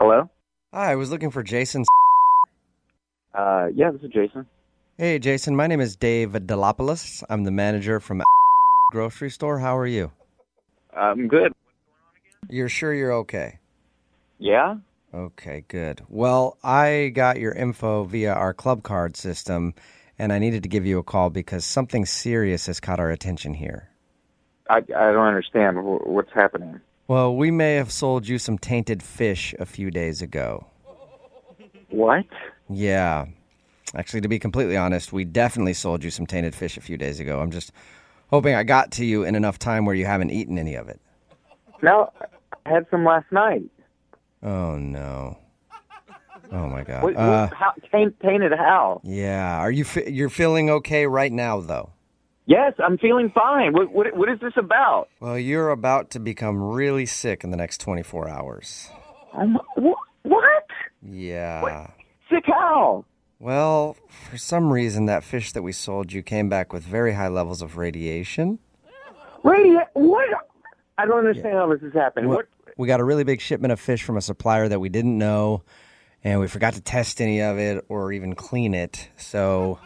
Hello? Hi, I was looking for Jason. Yeah, this is Jason. Hey, Jason, my name is Dave Delopoulos. I'm the manager from grocery store. How are you? I'm good. You're sure you're okay? Yeah? Okay, good. Well, I got your info via our club card system, and I needed to give you a call because something serious has caught our attention here. I don't understand. What's happening? Well, we may have sold you some tainted fish a few days ago. What? Yeah. Actually, to be completely honest, we definitely sold you some tainted fish a few days ago. I'm just hoping I got to you in enough time where you haven't eaten any of it. No, I had some last night. Oh, no. Oh, my God. How, tainted how? Yeah. Are you're feeling okay right now, though? Yes, I'm feeling fine. What is this about? Well, you're about to become really sick in the next 24 hours. What? Yeah. What? Sick how? Well, for some reason, that fish that we sold you came back with very high levels of radiation. What? I don't understand how this is happening. Well, What? We got a really big shipment of fish from a supplier that we didn't know, and we forgot to test any of it or even clean it. So,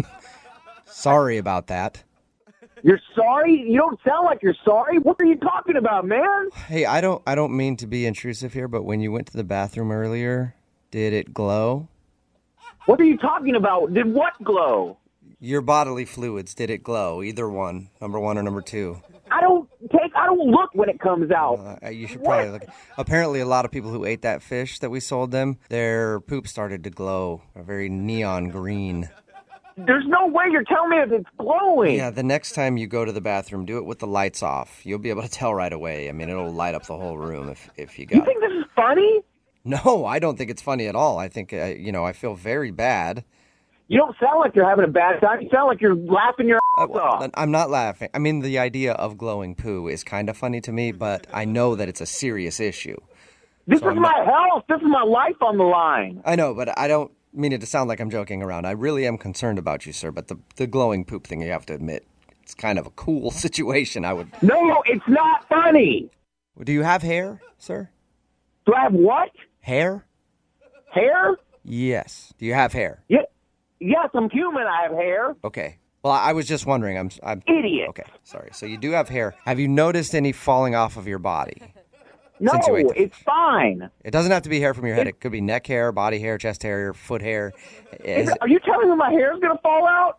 sorry about that. You're sorry? You don't sound like you're sorry. What are you talking about, man? Hey, I don't mean to be intrusive here, but when you went to the bathroom earlier, did it glow? What are you talking about? Did what glow? Your bodily fluids, did it glow? Either one, number 1 or number 2. I don't look when it comes out. You should probably look. Apparently, a lot of people who ate that fish that we sold them, their poop started to glow a very neon green. There's no way you're telling me that it's glowing. Yeah, the next time you go to the bathroom, do it with the lights off. You'll be able to tell right away. I mean, it'll light up the whole room if you got. You think this is funny? No, I don't think it's funny at all. I think, I feel very bad. You don't sound like you're having a bad time. You sound like you're laughing your ass off. I'm not laughing. I mean, the idea of glowing poo is kind of funny to me, but I know that it's a serious issue. This is my health. This is my life on the line. I know, but I don't mean it to sound like I'm joking around. I really am concerned about you, sir, but the glowing poop thing, you have to admit, it's kind of a cool situation. No, it's not funny. Do you have hair, sir? Do I have what? Hair? Hair? Yes. Do you have hair? Yeah. Yes, I'm human. I have hair. Okay. Well, I was just wondering. I'm idiot. Okay, sorry. So you do have hair. Have you noticed any falling off of your body? No, it's fine. It doesn't have to be hair from your head. It could be neck hair, body hair, chest hair, foot hair. Are you telling me my hair is going to fall out?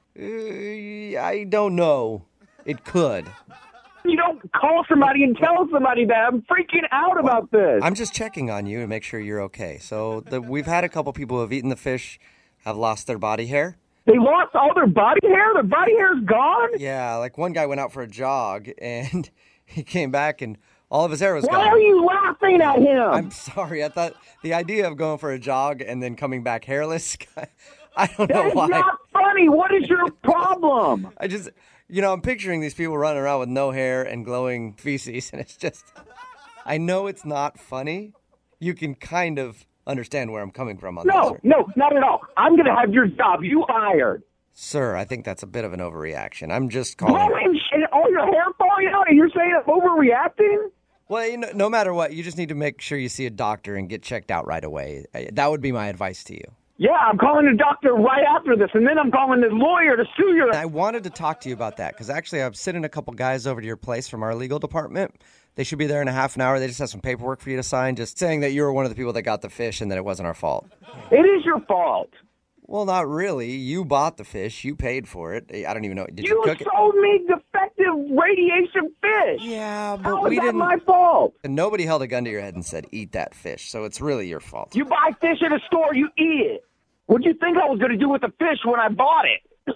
I don't know. It could. You don't call somebody and tell somebody that. I'm freaking out about this. I'm just checking on you to make sure you're okay. So we've had a couple people who have eaten the fish, have lost their body hair. They lost all their body hair? Their body hair's gone? Yeah, like one guy went out for a jog, and he came back, and all of his hair was gone. Why are you laughing at him? I'm sorry. I thought the idea of going for a jog and then coming back hairless, I don't know why. That's not funny. What is your problem? I'm picturing these people running around with no hair and glowing feces, and it's just, I know it's not funny. You can kind of understand where I'm coming from on that. No, not at all. I'm going to have your job. You hired. Sir, I think that's a bit of an overreaction. I'm just calling. And all your hair falling out, and you're saying I'm overreacting? Well, no matter what, you just need to make sure you see a doctor and get checked out right away. That would be my advice to you. Yeah, I'm calling the doctor right after this, and then I'm calling the lawyer to sue you. I wanted to talk to you about that, because actually I'm sending a couple guys over to your place from our legal department. They should be there in a half an hour. They just have some paperwork for you to sign, just saying that you were one of the people that got the fish and that it wasn't our fault. It is your fault. Well, not really. You bought the fish. You paid for it. I don't even know. Did you cook it? You sold me defective radiation fish. Yeah, but How is that my fault? And nobody held a gun to your head and said, eat that fish. So it's really your fault. You buy fish at a store, you eat it. What do you think I was going to do with the fish when I bought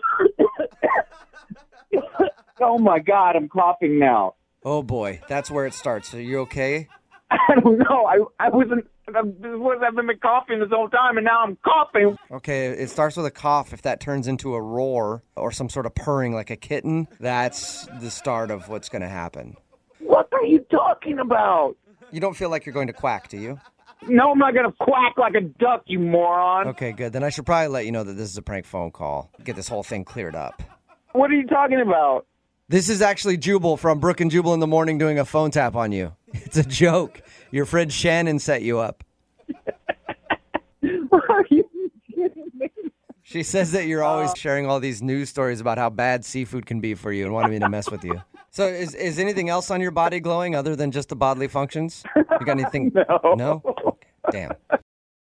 it? Oh, my God, I'm coughing now. Oh, boy. That's where it starts. Are you okay? I don't know. I've been coughing this whole time, and now I'm coughing. Okay, it starts with a cough. If that turns into a roar or some sort of purring like a kitten, that's the start of what's going to happen. What are you talking about? You don't feel like you're going to quack, do you? No, I'm not going to quack like a duck, you moron. Okay, good. Then I should probably let you know that this is a prank phone call. Get this whole thing cleared up. What are you talking about? This is actually Jubal from Brooke and Jubal in the Morning doing a phone tap on you. It's a joke. Your friend Shannon set you up. Are you kidding me? She says that you're always sharing all these news stories about how bad seafood can be for you and wanted me to mess with you. So is anything else on your body glowing other than just the bodily functions? You got anything? No. No? Okay. Damn.